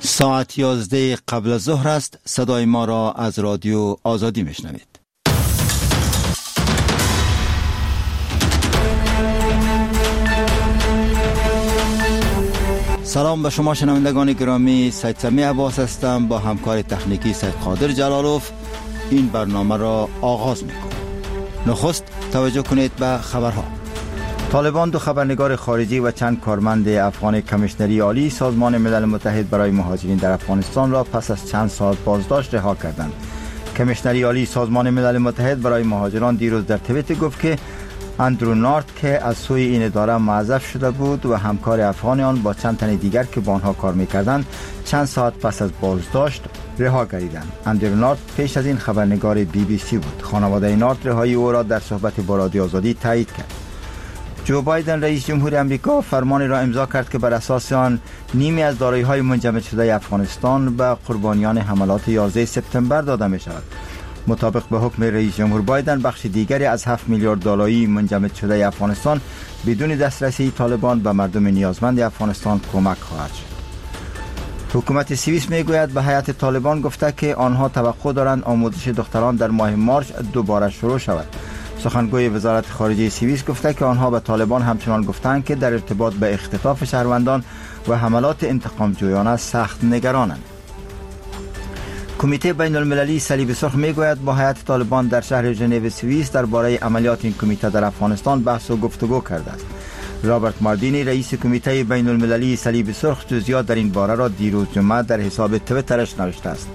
ساعت 11 قبل از ظهر است. صدای ما را از رادیو آزادی میشنوید. سلام به شما شنوندگان گرامی. سید سمی عباس هستم با همکار تکنیکی سید قادر جلالوف. این برنامه را آغاز میکنم. نخست توجه کنید به خبرها. طالبان دو خبرنگار خارجی و چند کارمند افغان کمیشنری عالی سازمان ملل متحد برای مهاجرین در افغانستان را پس از چند ساعت بازداشت رها کردند. کمیشنری عالی سازمان ملل متحد برای مهاجران دیروز در توییتر گفت که اندرو نارت که از سوی این اداره معزف شده بود و همکار افغان آن با چند تن دیگر که با آنها کار می‌کردند چند ساعت پس از بازداشت رها گردیدند. اندرو نارت پیش از این خبرنگار BBC بود. خانواده نارت رهایی او را در صحبت با رادیو آزادی تایید کرد. جو بایدن رئیس جمهور امریکا فرمانی را امضا کرد که بر اساس آن نیمی از دارایی‌های منجمد شده افغانستان به قربانیان حملات 11 سپتامبر داده می‌شود. مطابق به حکم رئیس جمهور بایدن بخش دیگری از 7 میلیارد دلاری منجمد شده افغانستان بدون دسترسی طالبان به مردم نیازمند افغانستان کمک خواهد شد. حکومت سوئیس میگوید به هیئت طالبان گفته که آنها توقع دارند آموزش دختران در ماه مارچ دوباره شروع شود. سخنگوی وزارت خارجه سوئیس گفته که آنها به طالبان همچنان گفتند که در ارتباط به اختطاف شهروندان و حملات انتقام جویانه سخت نگرانند. کمیته بین المللی صلیب سرخ میگوید با هیئت طالبان در شهر ژنو سوئیس درباره عملیات این کمیته در افغانستان بحث و گفتگو کرده است. رابرت ماردینی رئیس کمیته بین المللی صلیب سرخ جزئیات در این باره را دیروز جمعه در حساب توییترش نوشته است.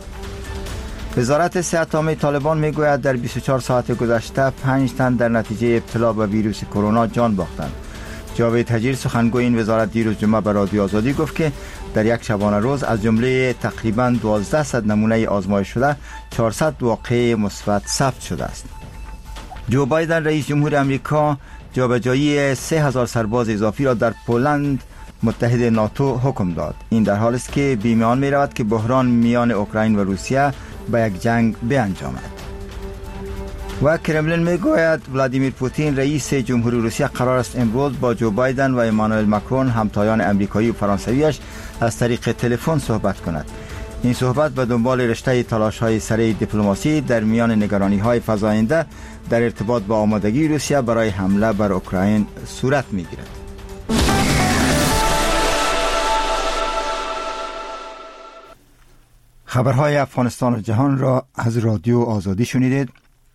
وزارت صحت عامه طالبان میگوید در 24 ساعت گذشته 5 تن در نتیجه ابتلا به ویروس کرونا جان باختند. جاوید حجیر سخنگوی این وزارت دیروز جمعه به رادیو آزادی گفت که در یک شبانه روز از جمله تقریباً 1200 نمونه آزمایش شده 400 واقعه مثبت ثبت شده است. جو بایدن رئیس جمهور امریکا جابجایی 3000 سرباز اضافی را در پولند متحد ناتو حکم داد. این در حالی است که بیمه آن می رود که بحران میان اوکراین و روسیه به یک جنگ بیانجامد. و کرملین میگوید ولادیمیر پوتین رئیس جمهوری روسیه قرار است امروز با جو بایدن و امانوئل ماکرون همتایان امریکایی و فرانسویش از طریق تلفن صحبت کند. این صحبت به دنبال رشته تلاش‌های سریع دیپلماسی در میان نگرانی‌های فزاینده در ارتباط با آمادگی روسیه برای حمله بر اوکراین صورت می‌گیرد. خبرهای افغانستان و جهان را از رادیو آزادی شنیدید.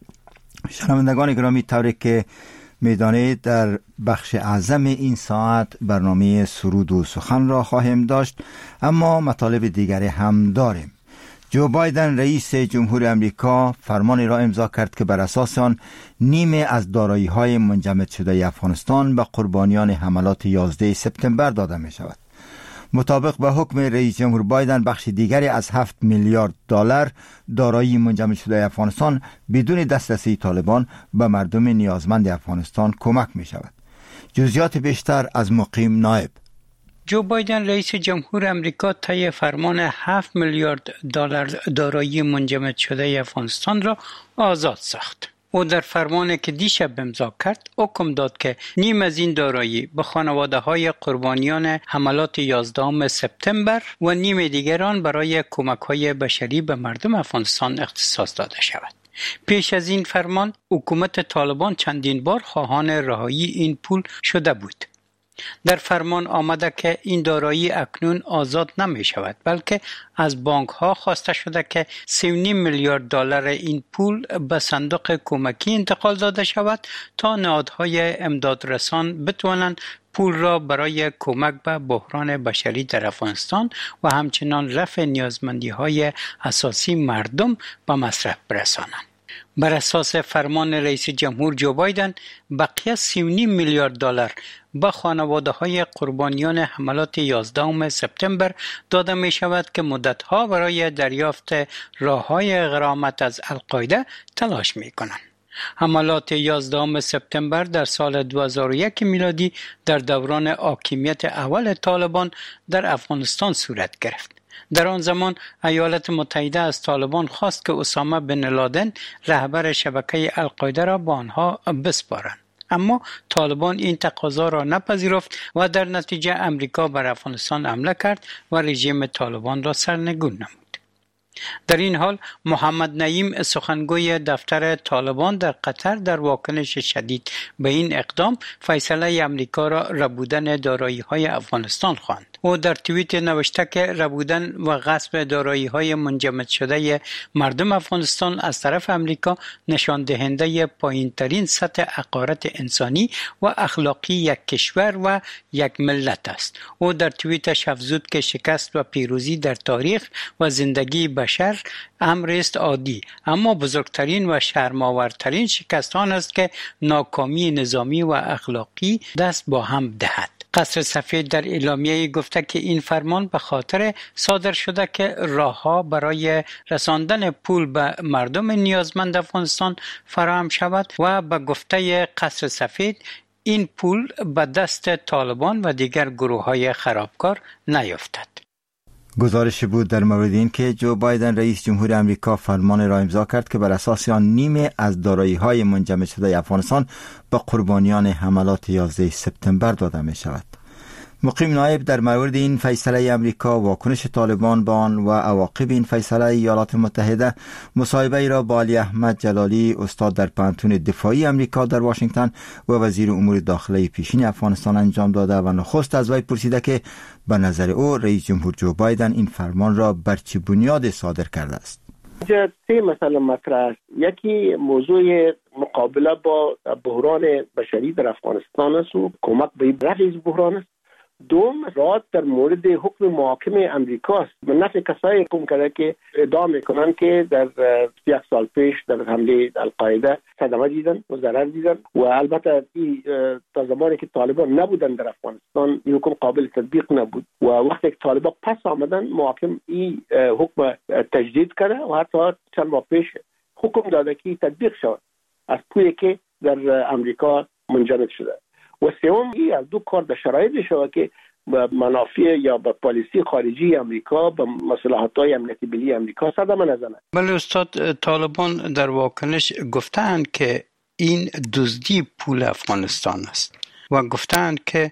شنوندگان گرامی، طوری که میدانید در بخش اعظم این ساعت برنامه سرود و سخن را خواهیم داشت، اما مطالب دیگری هم داریم. جو بایدن رئیس جمهور امریکا فرمانی را امضا کرد که بر اساس آن نیمه از دارایی‌های منجمد شده افغانستان به قربانیان حملات 11 سپتامبر داده می شود. مطابق با حکم رئیس جمهور بایدن بخش دیگری از 7 میلیارد دلار دارایی منجمد شده افغانستان بدون دسترسی طالبان به مردم نیازمند افغانستان کمک می شود. جزئیات بیشتر از مقیم نایب. جو بایدن رئیس جمهور امریکا طی فرمان 7 میلیارد دلار دارایی منجمد شده افغانستان را آزاد ساخت. او در فرمانی که دیشب امضا کرد حکم داد که نیم از این دارایی به خانواده‌های قربانیان حملات 11 سپتامبر و نیم دیگر آن برای کمک‌های بشری به مردم افغانستان اختصاص داده شود. پیش از این فرمان حکومت طالبان چندین بار خواهان رهایی این پول شده بود. در فرمان آمده که این دارایی اکنون آزاد نمی شود، بلکه از بانک ها خواسته شده که 3.5 میلیارد دلار این پول به صندوق کمکی انتقال داده شود تا نهادهای امدادرسان بتوانند پول را برای کمک به بحران بشری در افغانستان و همچنان رفع نیازمندی های اساسی مردم به مصرف برسانند. بر اساس فرمان رئیس جمهور جو بایدن بقیه 3.5 میلیارد دلار به خانواده‌های قربانیان حملات 11 سپتامبر داده می شود که مدت‌ها برای دریافت راه‌های غرامت از القاعده تلاش می کنند. حملات 11 سپتامبر در سال 2001 میلادی در دوران حاکمیت اول طالبان در افغانستان صورت گرفت. در آن زمان ایالات متحده از طالبان خواست که اسامه بن لادن رهبر شبکه القاعده را با آنها بسپارند. اما طالبان این تقاضا را نپذیرفت و در نتیجه امریکا بر افغانستان حمله کرد و رژیم طالبان را سرنگون نمود. در این حال محمد نعیم سخنگوی دفتر طالبان در قطر در واکنش شدید به این اقدام فیصله امریکا را ربودن دارایی‌های افغانستان خواند. او در توییت نوشته که ربودن و غصب دارایی‌های منجمد شده مردم افغانستان از طرف امریکا نشان دهنده پایین‌ترین سطح حقارت انسانی و اخلاقی یک کشور و یک ملت است. او در توییتش افزود که شکست و پیروزی در تاریخ و زندگی بشر امر است عادی، اما بزرگترین و شرم‌آورترین شکست آن است که ناکامی نظامی و اخلاقی دست با هم دهد. قصر سفید در اعلامیه گفته که این فرمان به خاطر صادر شده که راهها برای رساندن پول به مردم نیازمند افغانستان فراهم شود و به گفته قصر سفید این پول به دست طالبان و دیگر گروه‌های خرابکار نیفتد. گزارش بود در مورد این که جو بایدن رئیس جمهور امریکا فرمان را امضا کرد که بر اساس آن نیمه از دارایی‌های منجمد شده افغانستان به قربانیان حملات 11 سپتامبر داده می شود. مقیم نایب در مورد این فیصله امریکا، واکنش طالبان به آن و عواقب این فیصله ایالات متحده مصاحبه را با علی احمد جلالی استاد در پانتون دفاعی امریکا در واشنگتن و وزیر امور داخلی پیشین افغانستان انجام داده و نخست از وی پرسیده که به نظر او رئیس جمهور جو بایدن این فرمان را بر چه بنیاد صادر کرده است. اینجا 3 مسئله مطرح است. یکی موضوع مقابله با بحران بشری در افغانستان است و کمک به رفع بحران است. دوم راد در مورد حکم محاکم امریکاست. به نفع کسایی حکم کرده که ادعا میکنن که در 1 سال پیش در حمله القاعده صدمه دیدن و ضرر دیدن و البته تا زمانی که طالبان نبودن در افغانستان این حکم قابل تطبیق نبود و وقتی که طالبان پس آمدن محاکم این حکم تجدید کرده و حتی چند ماه پیش حکم داده که تطبیق شود از پولی که در امریکا منجمد شده. و سوم این از دو کار به شرایطی شود که به منافع یا به پالیسی خارجی امریکا به مصالحات‌های امنیتی ملی امریکا صدمه نزنه. بله استاد، طالبان در واکنش گفتند که این دزدی پول افغانستان است و گفتند که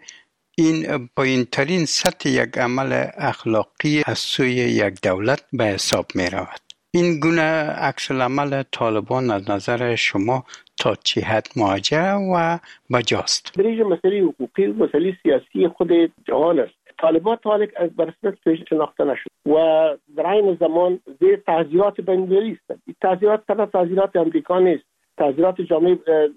این پایین‌ترین سطح یک عمل اخلاقی از سوی یک دولت به حساب می رود. این گونه عکس العمل طالبان از نظر شما تا چه حد موجه و بجاست؟ در مسئله حقوقی و مسئله سیاسی خود جهان است. طالبان به رسمیت شناخته نشد و در این زمان زیر تعزیرات بین‌المللی است. این تعزیرات فقط تعزیرات امریکا نیست، تعزیرات جامعه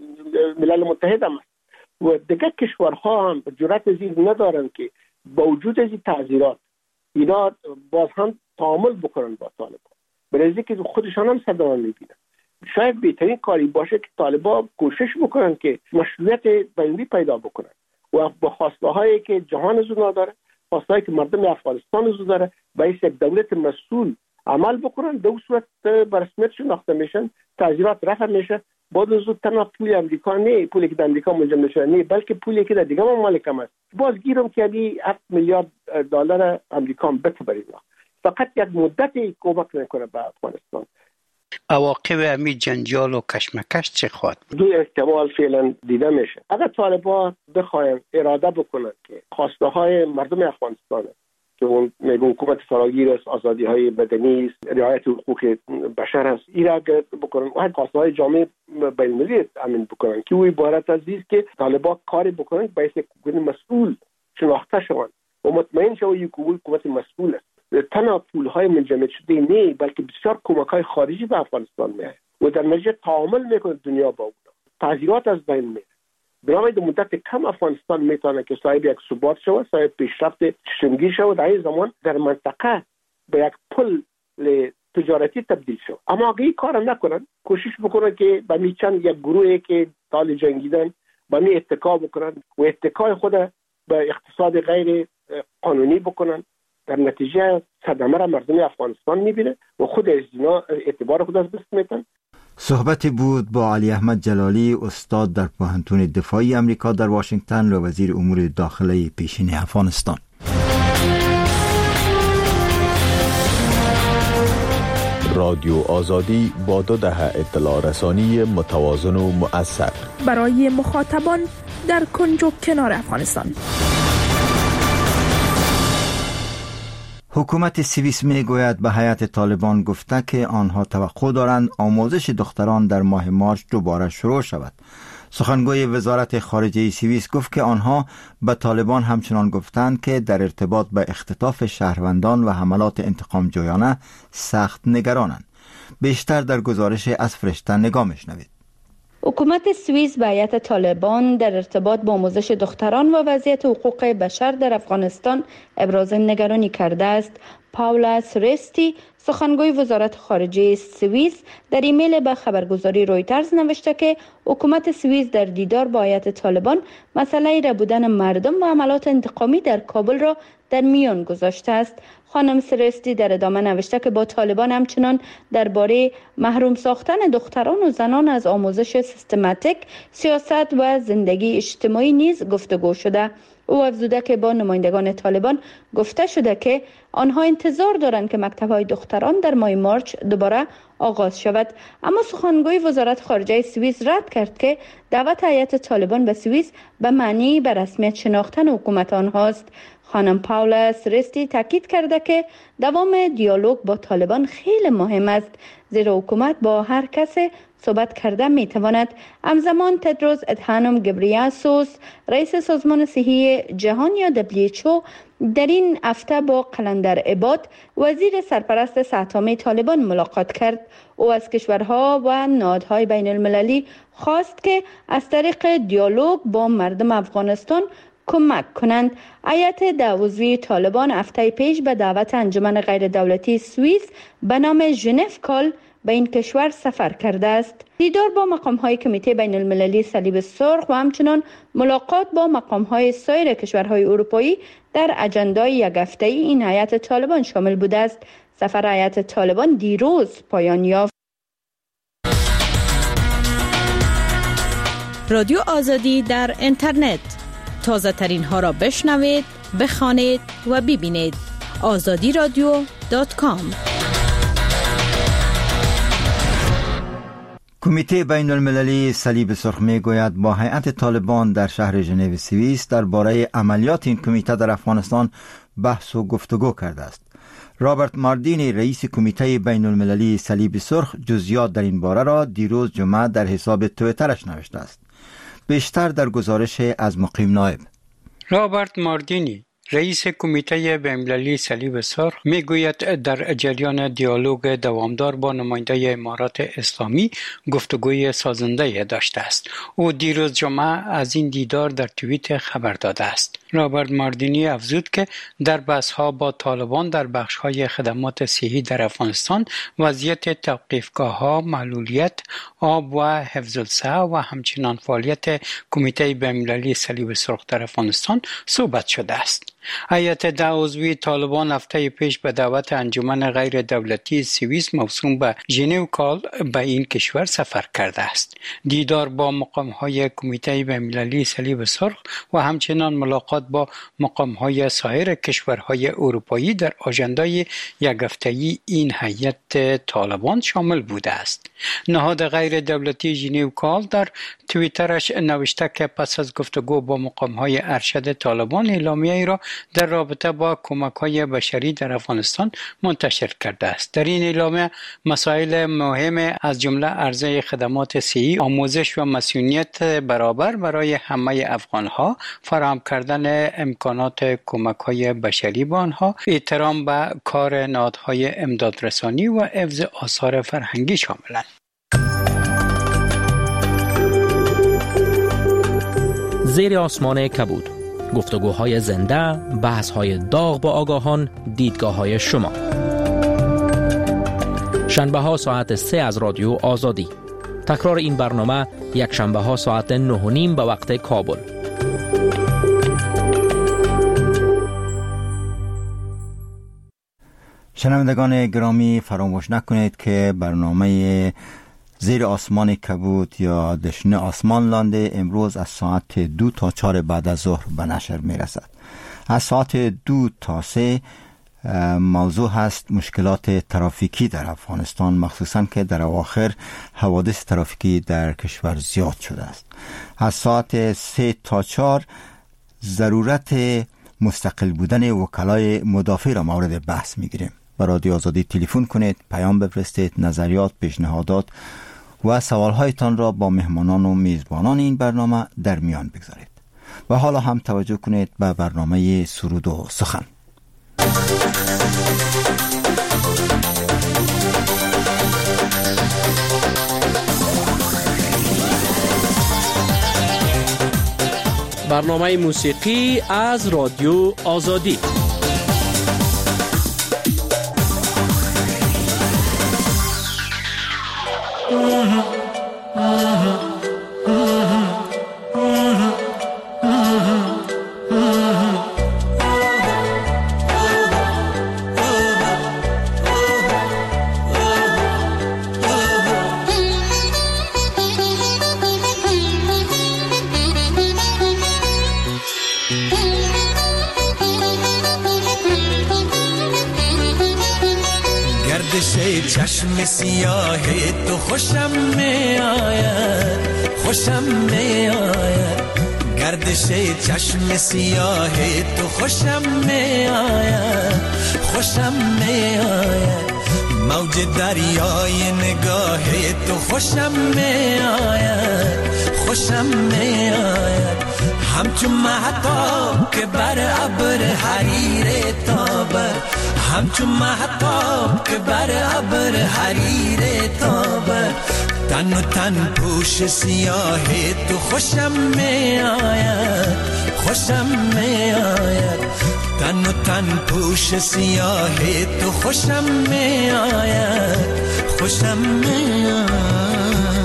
ملل متحد هم است و دیگر کشورها هم جرأت زیر ندارند که با وجود این تعزیرات اینا باز هم تعامل بکنن با طالبان، برای که خودشان هم صدمه می‌بینن. شاید بهترین کاری باشه که طالبان کوشش بکنن که مشروعیت بین‌المللی پیدا بکنن و با خواسته‌هایی که جهان از اونها داره، خواسته‌هایی که مردم افغانستان از داره، باید یک دولت مسئول عمل بکنن. در صورت به رسمیت شناخته میشن، تعزیرات رفع میشه. بعد از اون تنها پول امریکا نه، پولی که در امریکا منجمد شده نه، بلکه پولی که در دیگه ممالک هم است. باز گیرم که 7 میلیارد دلار امریکا هم بتبرید، فقط یک مدتی کمک نکنه به افغانستان. عواقب همین جنجال و کشمکش چه خواهد؟ دو احتمال فعلا دیده میشه. اگر طالبان بخواین اراده بکنن که خواسته های مردم افغانستان که اون حکومت فراگیر است، آزادی های مدنی است، رعایت حقوق بشر است، این را بکنن و خواسته های جامعه بین‌المللی امین بکنن که او عبارت از است که طالبان کاری بکنن باید یک مسئول شناخته شوند و مطمئن شوند یک حکومت مسئول است. تنها پول‌های منجمد شده نه، بلکه بسیار کمک‌های خارجی به افغانستان میاد و در نتیجه تعامل میکنه دنیا با اونها. تعزیرات از بین میره. برای مدت کم افغانستان میتونه که صاحب یک ثبات شود، صاحب پیشرفت سیستمی شود، در این زمان در منطقه به یک پل تجارتی تبدیل شود. اما اگه این کار نکنن، کوشش بکنن که به میچن یک گروهی که طال جنگیدن به می اتکا بکنن و اتکای خود به اقتصاد غیر قانونی بکنن، در نتیجه صدمه را مردم افغانستان میبینه و خود از اینا اعتبار خود از دست میتن. صحبتی بود با علی احمد جلالی استاد در پانتون دفاعی امریکا در واشنگتن و وزیر امور داخلی پیشین افغانستان. رادیو آزادی با 2 دهه اطلاع رسانی متوازن و مؤثر برای مخاطبان در کنج و کنار افغانستان. حکومت سوئیس میگوید به هیئت طالبان گفته که آنها توقع دارند آموزش دختران در ماه مارچ دوباره شروع شود. سخنگوی وزارت خارجه سوئیس گفت که آنها به طالبان همچنان گفتند که در ارتباط به اختطاف شهروندان و حملات انتقام جویانه سخت نگرانند. بیشتر در گزارش از فرشته نگاه میشنوید. حکومت سوئیس به هیئت طالبان در ارتباط با آموزش دختران و وضعیت حقوق بشر در افغانستان ابراز نگرانی کرده است. پاولا سرستی، سخنگوی وزارت خارجه سوئیس، در ایمیل به خبرگزاری رویترز نوشته که حکومت سوئیس در دیدار با هیئت طالبان مسئله ربودن مردم و حملات انتقامی در کابل را در میان گذاشته است. خانم سرستی در ادامه نوشته که با طالبان همچنان درباره محروم ساختن دختران و زنان از آموزش سیستماتیک، سیاست و زندگی اجتماعی نیز گفتگو شده. او افزوده که با نمایندگان طالبان گفته شده که آنها انتظار دارند که مکتب‌های دختران در ماه مارچ دوباره آغاز شود. اما سخنگوی وزارت خارجه سوئیس رد کرد که دعوت هیئت طالبان به سوئیس به معنی به رسمیت شناختن حکومت آنهاست. خانم پاولا سرستی تاکید کرده که دوام دیالوگ با طالبان خیلی مهم است، زیرا حکومت با هر کس صحبت کرده می تواند. همزمان تدروس ادهانوم گبریاسوس، رئیس سازمان صحی جهان یا WHO، در این هفته با قلندر عباد، وزیر سرپرست سه‌تامه طالبان ملاقات کرد. او از کشورها و نهادهای بین المللی خواست که از طریق دیالوگ با مردم افغانستان کمک کنند. هیئت عضوی طالبان هفته پیش به دعوت انجمن غیر دولتی سوئیس به نام ژنو کال به این کشور سفر کرده است. دیدار با مقام‌های کمیته بین المللی صلیب سرخ و همچنان ملاقات با مقام‌های سایر کشورهای اروپایی در اجندای یک هفته‌ای این هیئت طالبان شامل بوده است. سفر هیئت طالبان دیروز پایان یافت. رادیو آزادی در اینترنت، تازه ترین ها را بشنوید، بخوانید و ببینید. azadiradio.com. کمیته بین المللی صلیب سرخ میگوید با هیئت طالبان در شهر ژنو سوئیس درباره عملیات این کمیته در افغانستان بحث و گفتگو کرده است. رابرت ماردینی، رئیس کمیته بین المللی صلیب سرخ، جزئیات در این باره را دیروز جمعه در حساب توییترش نوشته است. بیشتر در گزارش از مقیم نایب. رابرت ماردینی، رئیس کمیته بین‌المللی صلیب سرخ، میگوید در جریان دیالوگ دوامدار با نماینده امارات اسلامی گفتگوی سازنده داشته است. او دیروز جمعه از این دیدار در توییت خبر داده است. رابرت ماردینی افزود که در بحث‌ها با طالبان در بخش‌های خدمات صحی در افغانستان، وضعیت توقیفگاه‌ها، معلولیت، آب و حفظ الصحه و همچنین فعالیت کمیته بین‌المللی صلیب سرخ در افغانستان صحبت شده است. هیئت عضوی طالبان هفته پیش به دعوت انجمن غیر دولتی سوئیس موسوم به ژنو کال به این کشور سفر کرده است. دیدار با مقام‌های کمیته بین‌المللی صلیب سرخ و همچنین ملاقات با مقام‌های سایر کشورهای اروپایی در آژندای یک هفته‌ای این هیئت طالبان شامل بوده است. نهاد غیر دولتی ژنو کال در توییترش نوشته که پس از گفتگو با مقام‌های ارشد طالبان اعلامیه‌ای را در رابطه با کمک‌های بشری در افغانستان منتشر کرده است. در این اعلامیه مسائل مهم از جمله عرضه خدمات صحی، آموزش و مسئولیت برابر برای همه افغان‌ها، فراهم کردن امکانات کمک‌های بشری به آنها، احترام به کار نهادهای امدادرسانی و حفظ آثار فرهنگی شاملند. زیر آسمان کبود، گفتگوهای زنده، بحث‌های داغ با آگاهان، دیدگاه‌های شما. شنبه‌ها ساعت 3 از رادیو آزادی. تکرار این برنامه یک شنبه‌ها ساعت 9:30 به وقت کابل. شنوندگان گرامی، فراموش نکنید که برنامه زیر آسمان کبود یا دشنه آسمان لانده امروز از ساعت 2 تا 4 بعد از ظهر به نشر می رسد. از ساعت 2 تا 3 موضوع هست مشکلات ترافیکی در افغانستان، مخصوصا که در اواخر حوادث ترافیکی در کشور زیاد شده است. از ساعت 3 تا 4 ضرورت مستقل بودن وکلای مدافع را مورد بحث میگیریم. به رادیو آزادی تلفن کنید، پیام بفرستید، نظریات، پیشنهادات و سوالهایتان را با مهمانان و میزبانان این برنامه در میان بگذارید. و حالا هم توجه کنید به برنامه سرود و سخن. برنامه موسیقی از رادیو آزادی. چشم سیاه تو خوشم می آید، خوشم می آید. گردش چشم سیاه تو خوشم می آید، خوشم می آید. موج دریای نگاه تو خوشم می آید، خوشم می آید. همچون مهتاب که بر ابر حریر تابد، همچون مهتاب که بر ابر حریر تابد. تن و تن پوش سیاه تو خوشم می آید، خوشم می آید. تن و تن پوش سیاه تو خوشم می آید، خوشم می آید.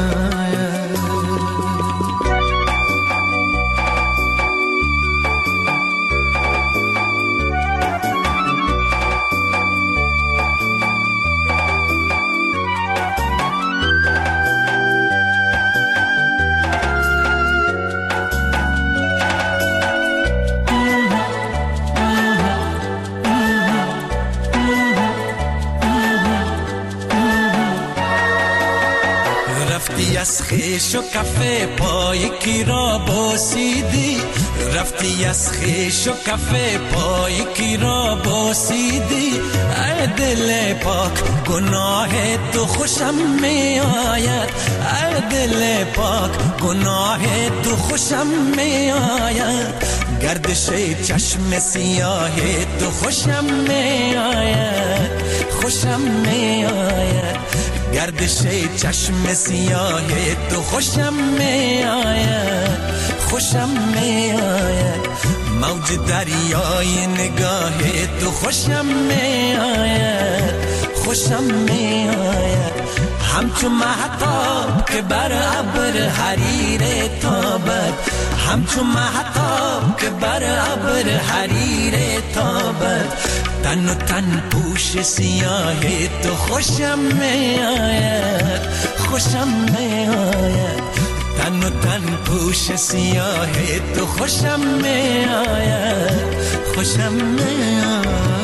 از خیش و کفه پای کی را بوسیدی، رفتی از خیش و کفه پای کی را بوسیدی. ای دل پاک گناه تو خوشم می آید، ای دل پاک گناه تو خوشم می آید. گردش چشم سیاه تو خوشم می آید، خوشم می آید. گردش چشم سیاه تو خوشم می آید، خوشم می آید. موج دریای نگاه تو خوشم می آید، خوشم می آید. همچون مهتاب که بر ابر حریر تابد، همچون مهتاب که بر ابر حریر تابد. تن و تن پوش سیاه تو خوشم می آید، خوشم می آید. تن و تن پوش سیاه تو خوشم می آید، خوشم می آید.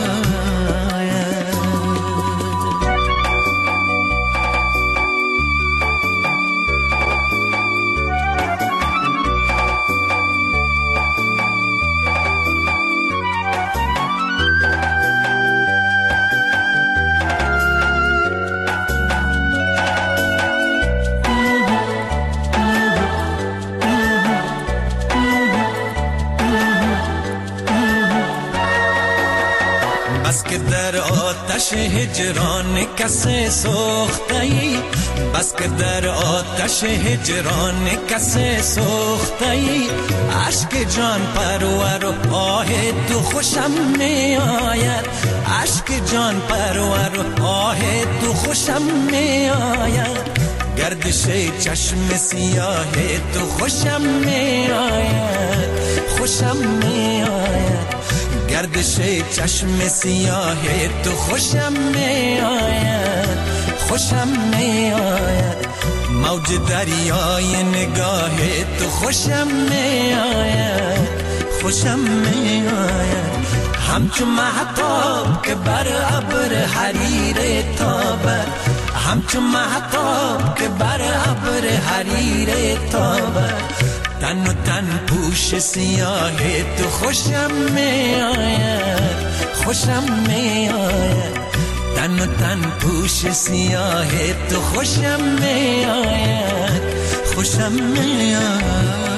بس که در آتش هجران کسی سوخته‌ای، بس که در آتش هجران کسی سوخته‌ای. عشق جان پرور و آه تو خوشم می آید، عشق جان پرور و آه تو خوشم می آید. گردش چشم سیاه تو خوشم می آید، خوشم می آید. گردش چشم سیاه تو خوشم می آید، خوشم می آید. موج دریای نگاه تو خوشم می آید، خوشم می آید. همچون مهتاب که بر ابر حریر تابه، همچون مهتاب که بر ابر حریر تابه. تن و تن پوش سیاه تو خوشم می آید، خوشم می آید. تن و تن پوش سیاه تو خوشم می آید، خوشم می آید.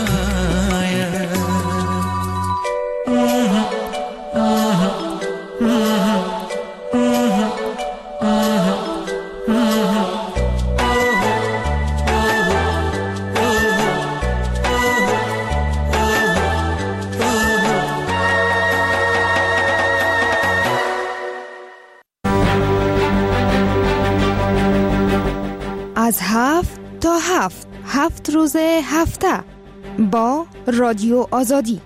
از 7 تا 7 روز هفته با رادیو آزادی.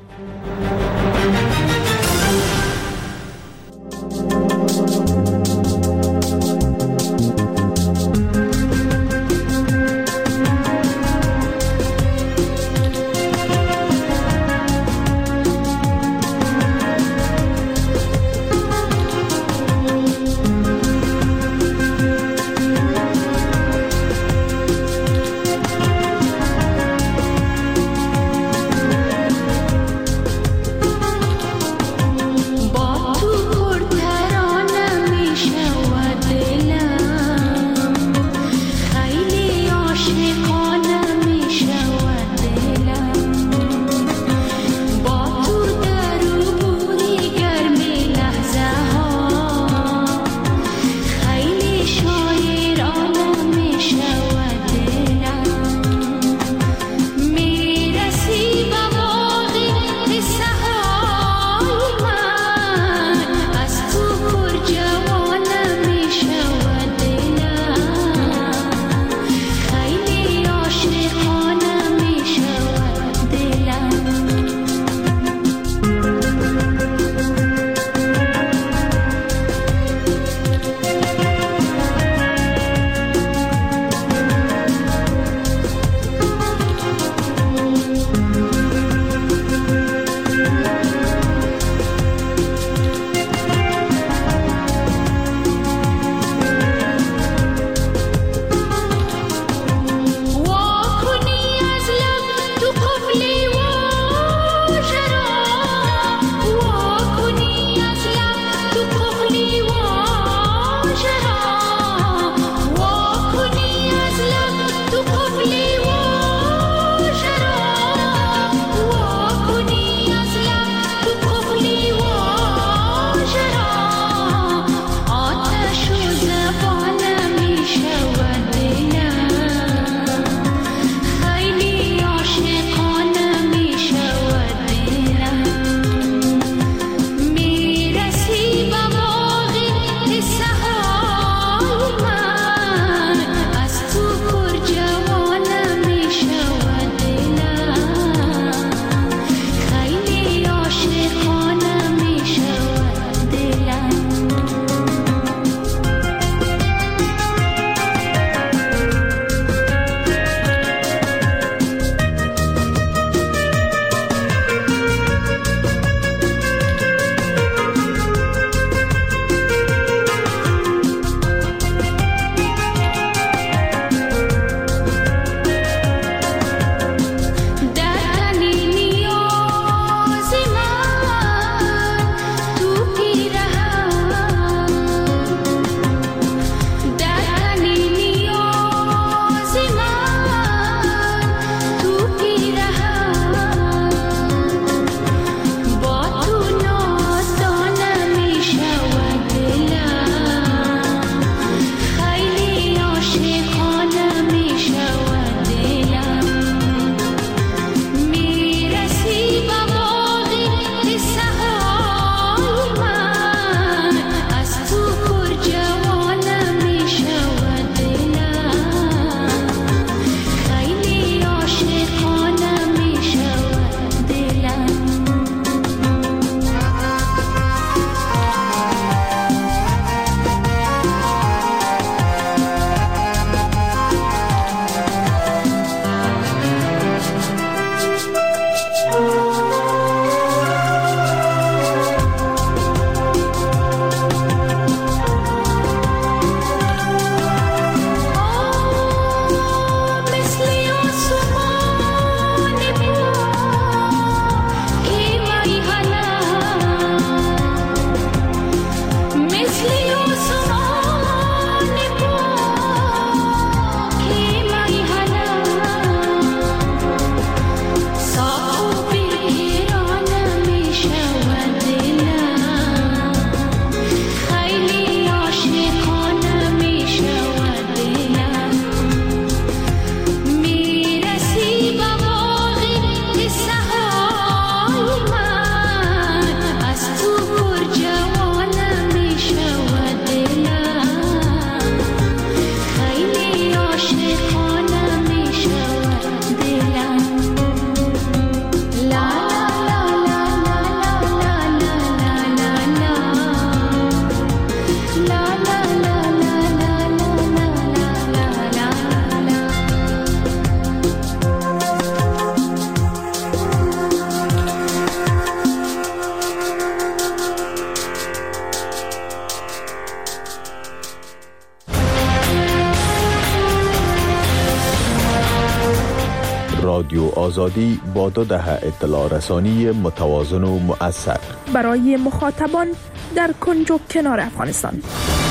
رادیو آزادی با 2 دهه اطلاع رسانی متوازن و مؤثر برای مخاطبان در کنج و کنار افغانستان.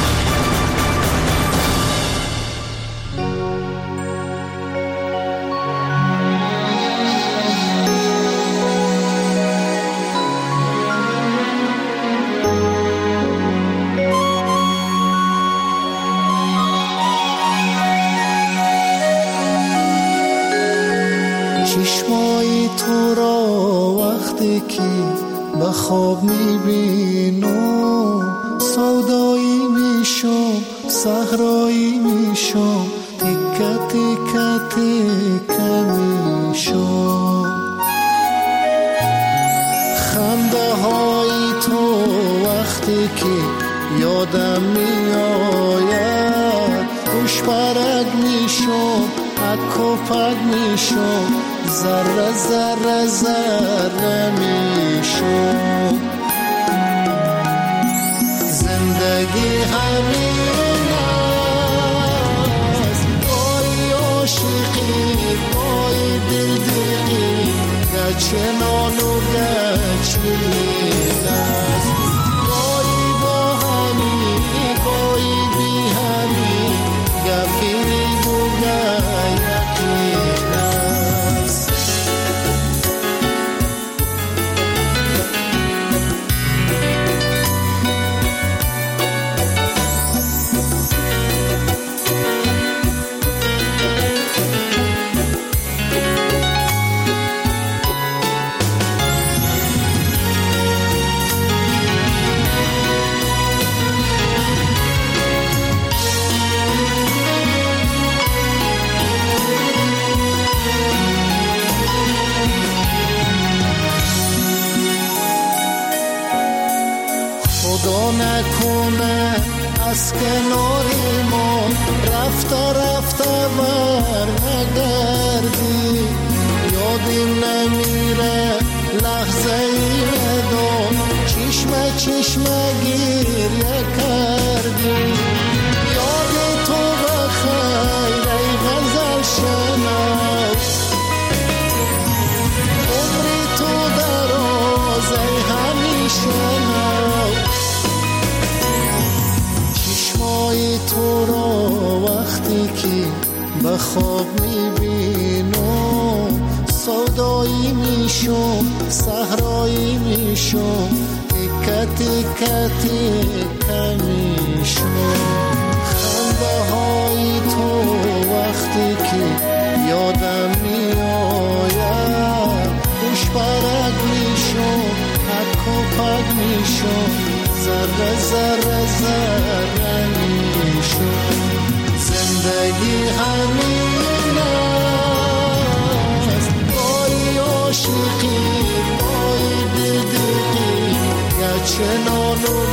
چشمای تو را وقتی که به خواب میبینم سودایی میشم صحرایی میشم تکه تکه تکه میشم خنده های تو وقتی که یادم میآید خوش پرک میشم اکو پک میشم ذره ذره ذره میشم زندگی همین است بای عاشقی بای دلدلی گچنان و گچنین است گایی با همی گایی بی همی گفیری بگه یقین است خدا نکنه از کنار ما رفته رفته بر نگردی یادیم نمیره لحظه ای ندام چشمه چشمه گریه کردی یاد تو بخیر ای غزل شنو عمری تو دراز ای همیشه نو چشمای تو را وقتی که به خواب میبینم سودایی میشم صحرایی میشم تکه تکه تکه میشم خنده های تو وقتی که یادم میآید خوش پرک میشم اکو پک میشم ذره ذره ذره میشم زندگی همین است بای عاشقی بای دلدلی گچنان و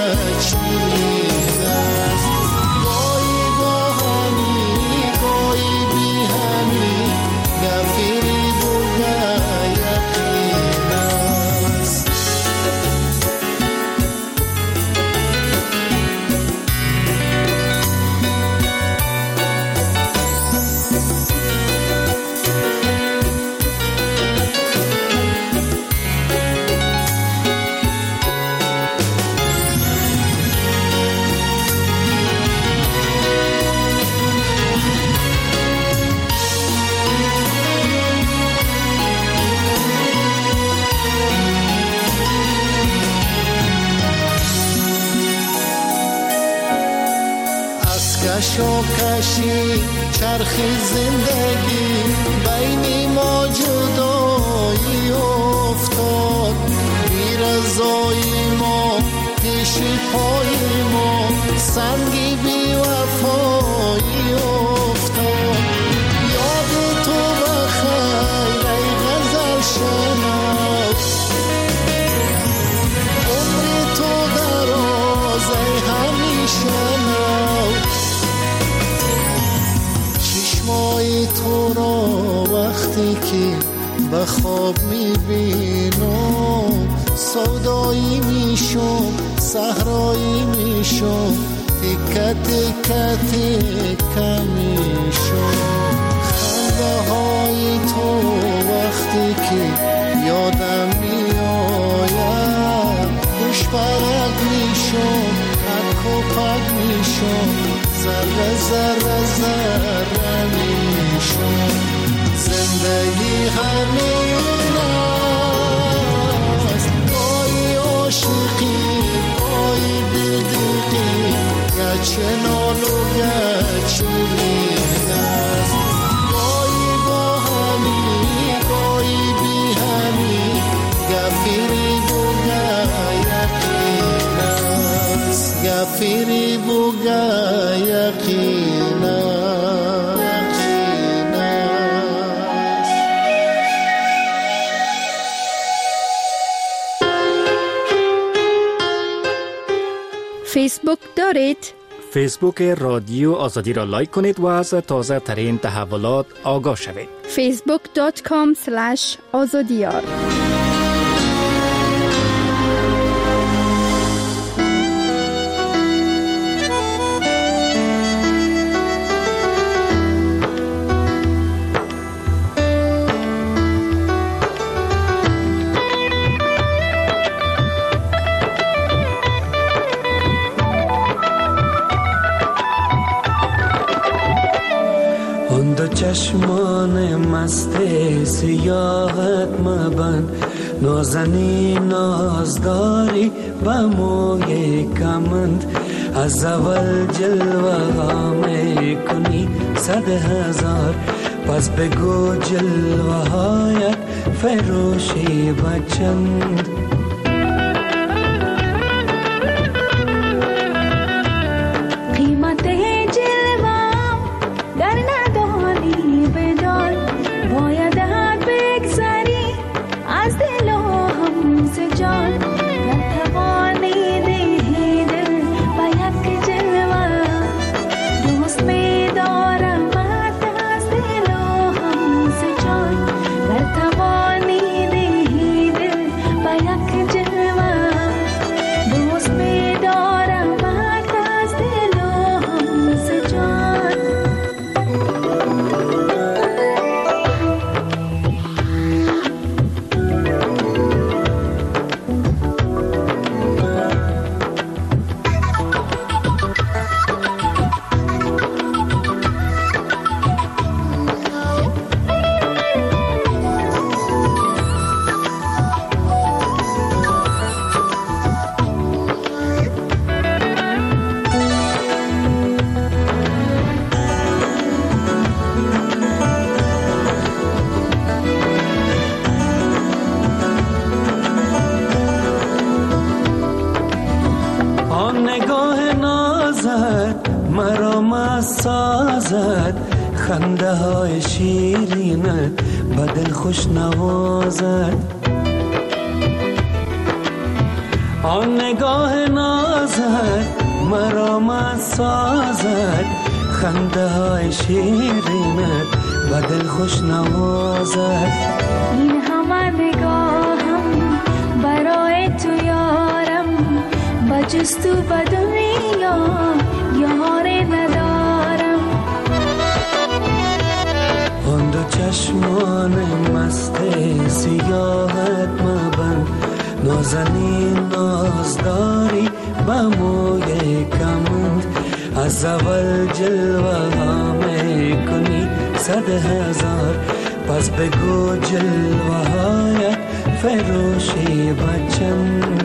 گچنین است گایی با همی گایی بی همی گفیری بگه یقین است کشی چرخی زندگی بین ما جدایی افتاد بی رضایی ما پیش پای ما سنگی بی وفایی افتاد یاد تو بخیر ای غزل شنو عمری تو دراز ای همیشه نو چشمای تو را وقتی که به خواب میبینم سودایی میشم صحرایی میشم تکه تکه تکه میشم های تو وقتی که یادم می آید خوشبرک می شم پک و پک می شم ذره ذره ذره می شم زندگی همین است گاهی عاشقی گاهی بیدقی گچه نال و گچه مین است گاهی با همی گاهی بی همی گفیری بوگه یقین است گفیری بوگه یقین است فیسبوک دارید؟ فیسبوک رادیو آزادی را لایک کنید و از تازه ترین تحولات آگاه شوید. facebook.com/azadiyar چشمان مست سیاحت مبند نازنی نازداری با موی کمند از اول جلوه ها می کنی 100,000 پس بگو جلوه هایت فروشی بچند خنده های شیرینه بدل خوش نوازد آن نگاه نازد مرا مست سازد خنده های شیرینه بدل خوش نوازد این همه نگاهم برای تو یارم بجز تو به دنیا یاری ندارم آن دو چشمان مست سیاحت مبند نازنین نازداری با موی کمند از اول جلوه ها می کنی 100,000 پس بگو جلوه هایت فروشی بچند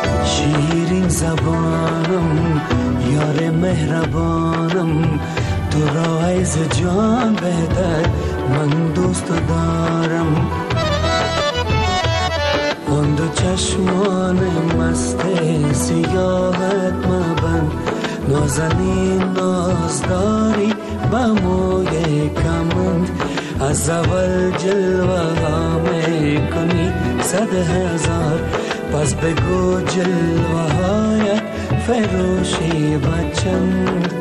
شیرین زبانم یار مهربانم تو را از جان بهتر من دوست دارم. اون دو چشمان مست سیاهت مبند، نازنین نازداری با موی کمند. از اول جلوه ها میکنی 100,000، پس بگو جلوه هایت فروشی بچند.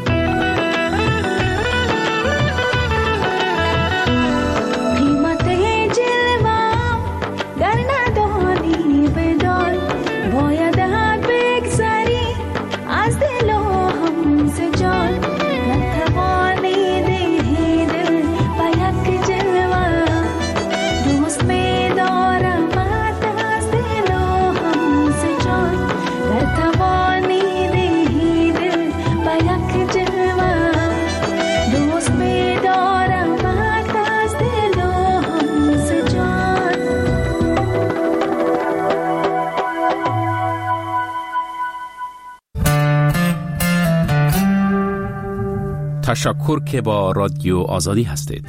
تشکر که با رادیو آزادی هستید.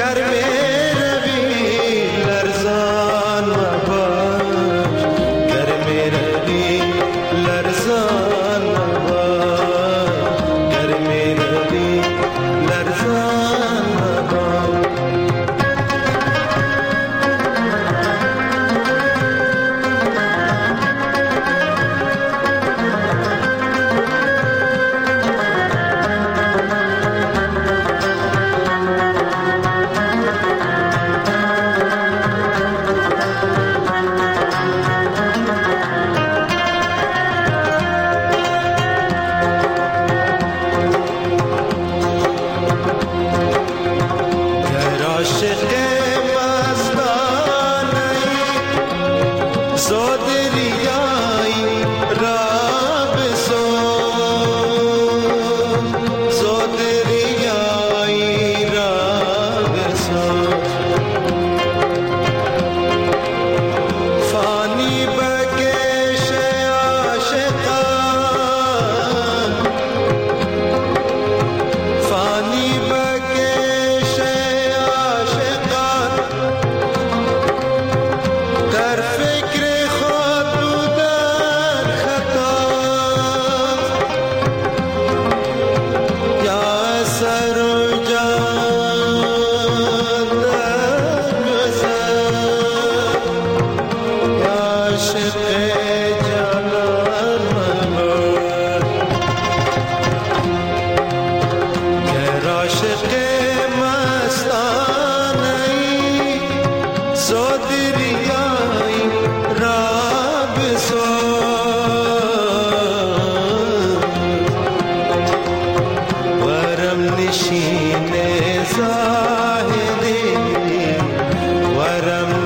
گر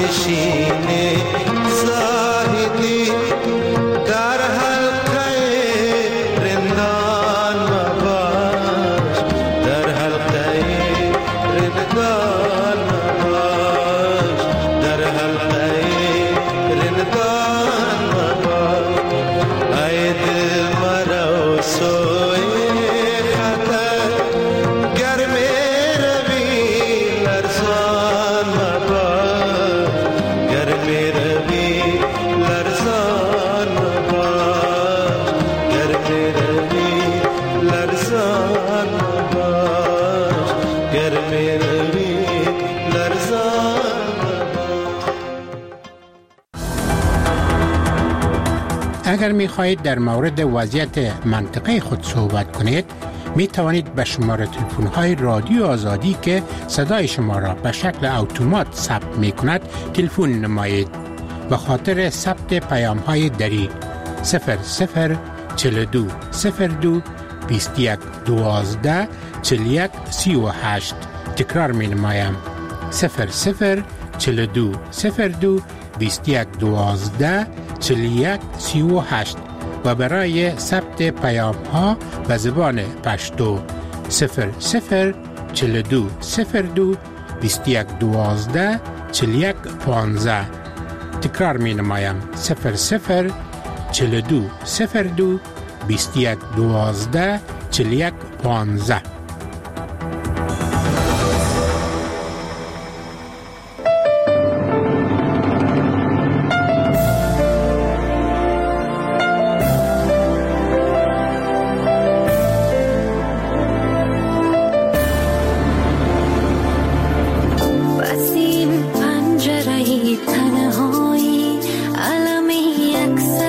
نشین زاهدی در حلقه رندان مباش، در حلقه رندان مباش، در حلقه رندان مباش. ای دل مرا سوی خطر گر میروی لرزان مباش، گر میروی لرزان مباش، گر میروی لرزان مباش، گر میروی لرزان مباش. اگر می خواهید در مورد وضعیت منطقه خود صحبت کنید، می توانید به شماره تلفن های رادیو آزادی که صدای شما را به شکل اتومات ثبت می کند تلفن نمایید. به خاطر ثبت پیام های دری 0042 02 21 12 41 38. تکرار می نمایم 0042 02 21 12 41 38 و برای ثبت پیام ها به زبان پشتو 0042 02 21 12 41 15. تکرار می نمایم 0042 02 21 12 41 15.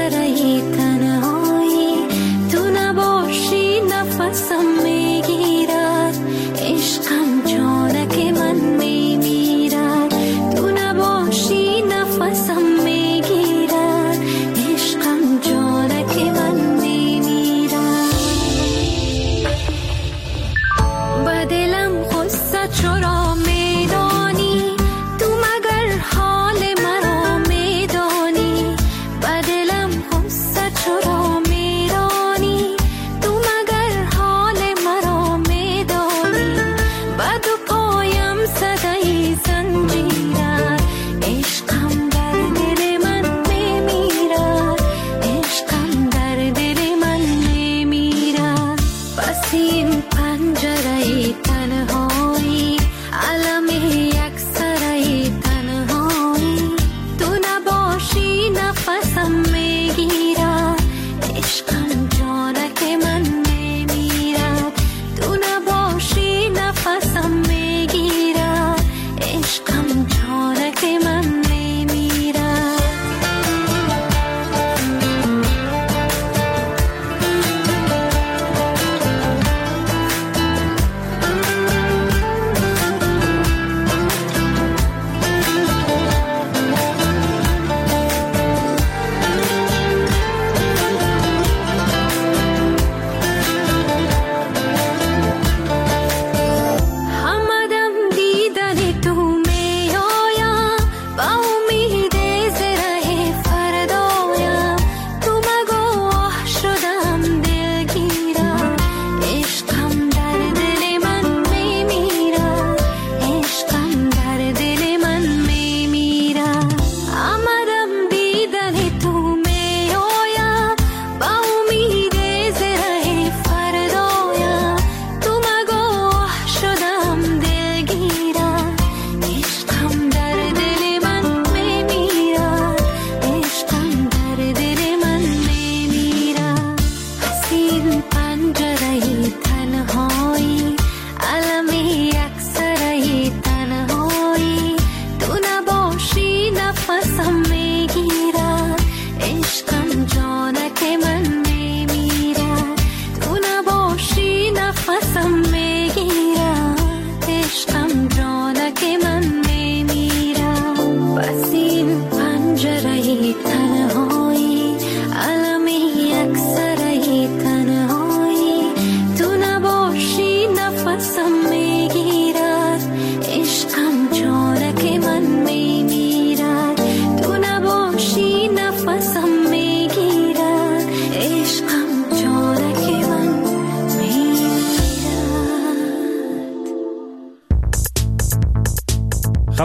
نفسم میگیره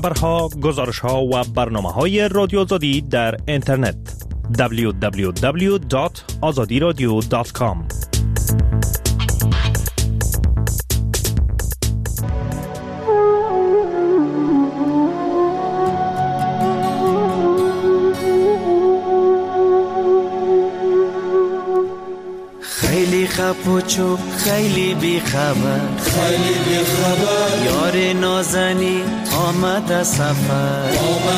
خبرها، گزارشها و برنامه‌های رادیو آزادی در اینترنت www.azadiradio.com. خیلی خپ و چوب خیلی بی خبر یار نازنی آمد سفر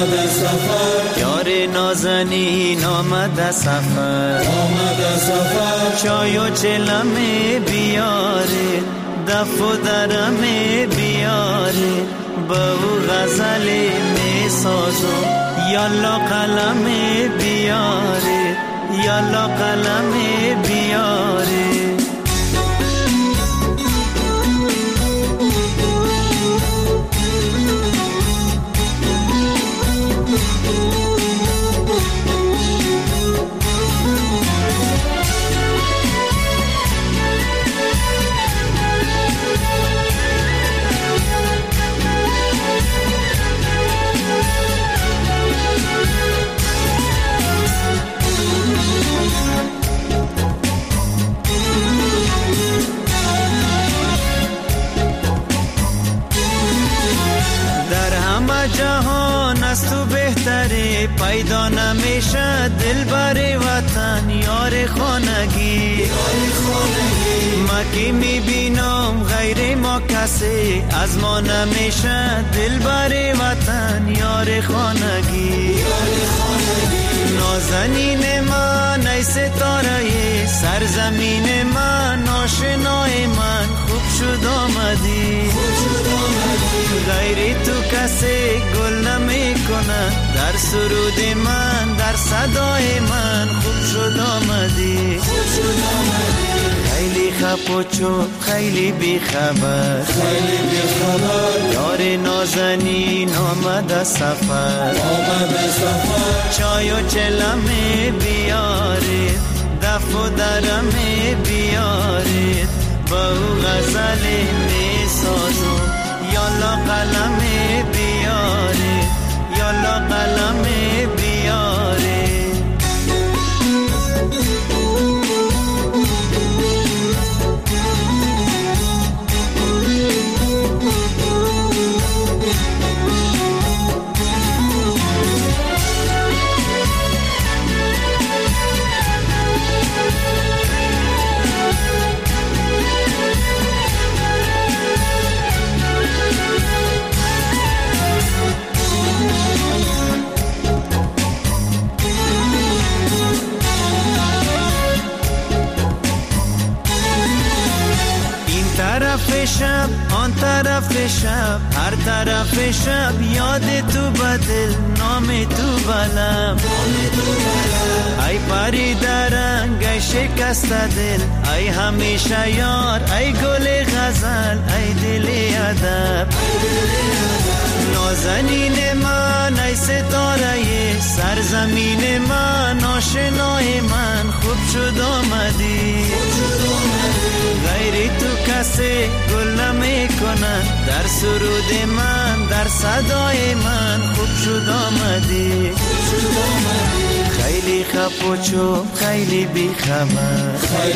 یار نازنین آمد سفر چای و چلمه بیاره دف و درمه بیاره با او غزل می سازم یالا قلم بیاره یالا قلم بیاره جهان از تو بهتره پیدا نمیشه دلبر وطن یار خانگی ما که میبینم غیر ما کسی از ما نمیشه دلبر وطن یار خانگی نازنین من ای ستاره سرزمین من آشنای من خوب شد آمدی غیر تو کسی گل نمی کنه در سرود من در صدای من خوب شد آمدی خیلی خپ و چوب خیلی بی خبر یار نازنین آمد سفر چای و چلمه بیاره دف و درمه بیاره با او غزل می سازم یالا قلم بیاره یالا قلم بیاره شب آن طرف شب هر طرف شب یاد تو بدل نام تو بلم ای پری درنگ ای شکست دل ای همیشه یار ای گل غزل ای دل ادب نازنین من ای ستاره سرزمین من آشنای من خوب شد آمدی غیر تو کسی گل نمی کنن در سرود من در صدای من خوب شد آمدی خیلی خپ و چوب خیلی بی خبر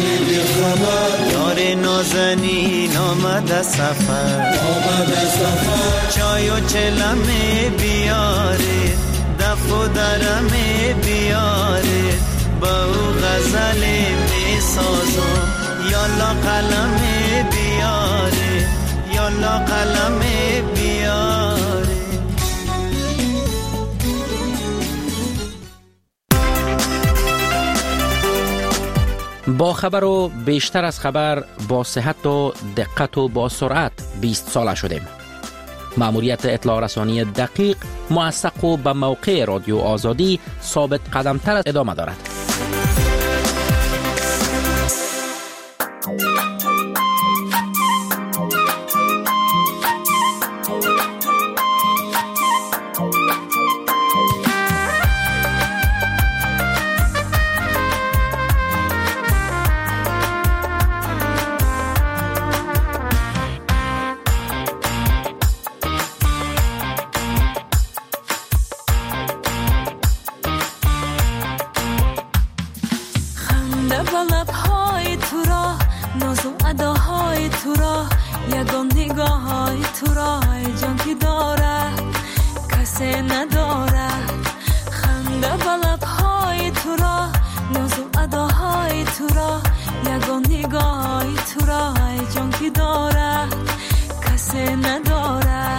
یار نازنین آمد سفر چای و چلمه بیاره دف و درمه بیاره با او غزل می سازم یالا قلم بیاره یالا قلم بیاره با خبر و بیشتر از خبر با صحت و دقت و با سرعت 20 ساله شدیم. مأموریت اطلاع رسانی دقیق، موثق و به موقع رادیو آزادی ثابت قدمتر ادامه دارد. با لبهای تو را، ناز و اداهای تو را، یگان نگاههای تو را، ای جان که داره کسی نداره. خنده با لبهای تو را، ناز و اداهای تو را، یگان نگاههای تو را، ای جان که داره کسی نداره.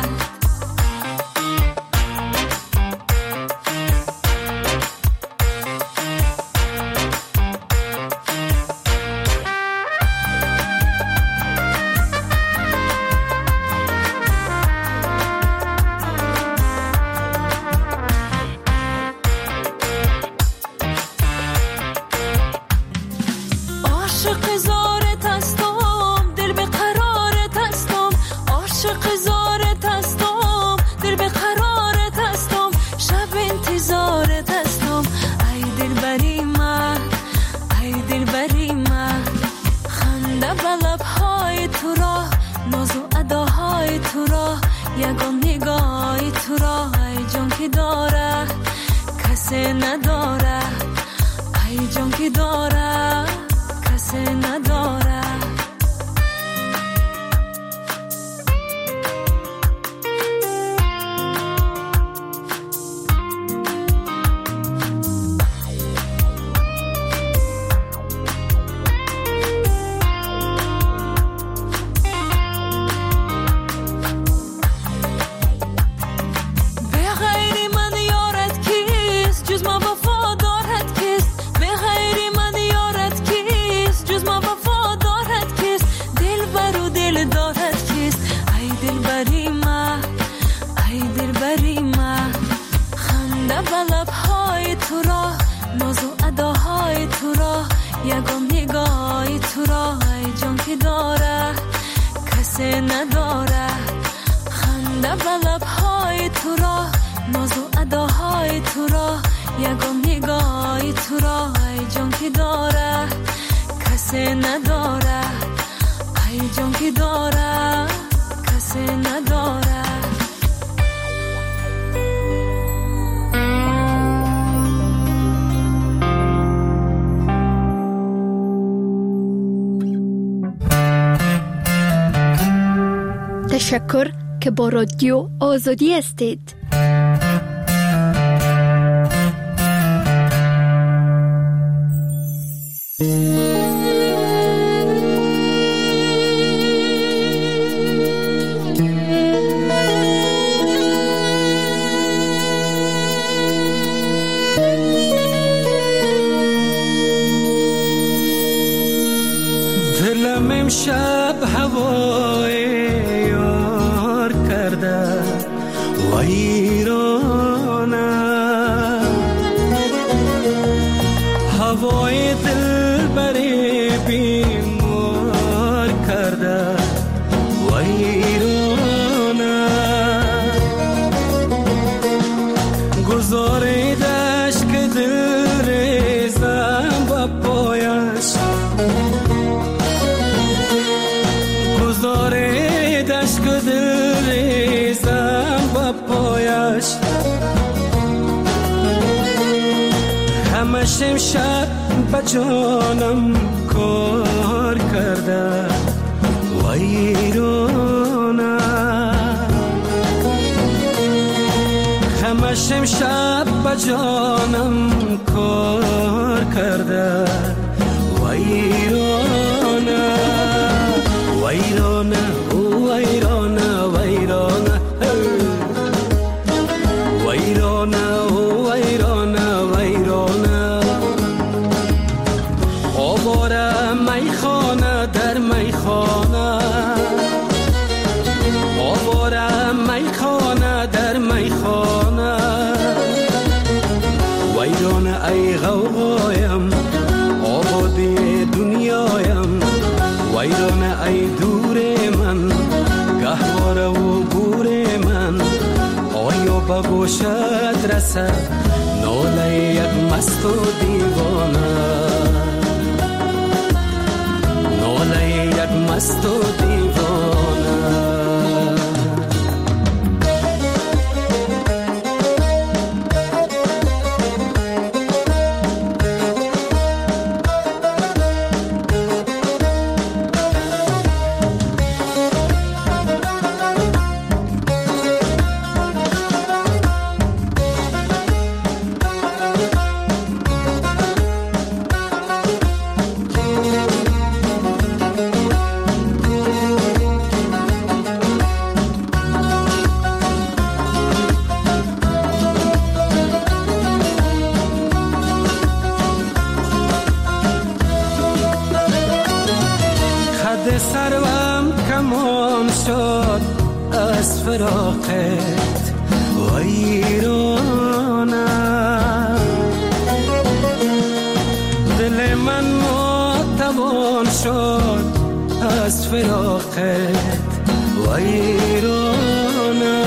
یگان نگاهی تو را، ای جان که داره کسی نداره، ای جان که داره کسی نداره. یگان نگاهی تو را، ای جان که داره کسی نداره. خنده به لبهای تو را، ناز و اداهای تو را، یگان نگاهی تو را، ای جان که داره کسی نداره، ای جان که داره کسی نداره. تشکر که با رادیو آزادی هستید. دلم امشب هوای یار کرده ویرانه، هوای دل بری بیمار کرده ویرانه. گذاریدش که دل ریزم با پایش، گذاریدش که دل ریزم با پایش. همش امشب با جانم کار کرده ویرانه، همش امشب با جانم کار کرده ویرانه. ویرانه او ویرانه ویرانه، ویرانه او ویرانه ویرانه. آواره میخانه در میخانه، آواره میخانه در میخانه. ویرانه ای غوغایم آبادی دنیایم، ویرانه ای دور من گهواره و گور من. آیا به گوشت رسد ناله یک مست و دیوانه، ناله یک مست و دیوانه. از فراقت ویرانه، دل من ناتوان شد از فراقت ویرانه.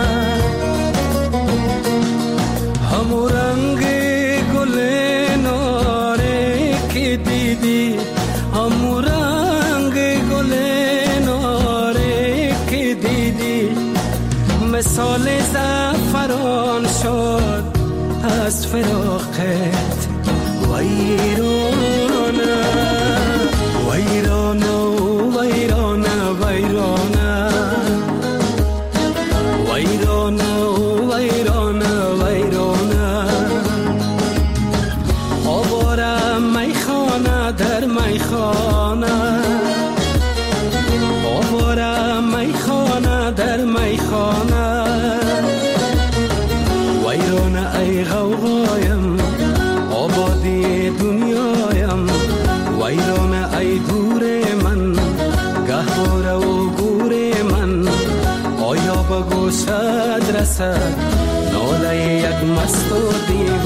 همو رنگ گل ناره که دیدی، همو رنگ گل ناره که دیدی، مثال زعفران شد از فراقت ویرانه. ویرانه ویرانه ویرانه ویرانه ویرانه ویرانه. آوارم میخانه در میخانه، آوارم میخانه در میخانه. ویرانه ای غوغایم آبادی دنیایم، ویرانه ای گور من گهواره و گور من. آیا به گوشت رسد ناله یک مست و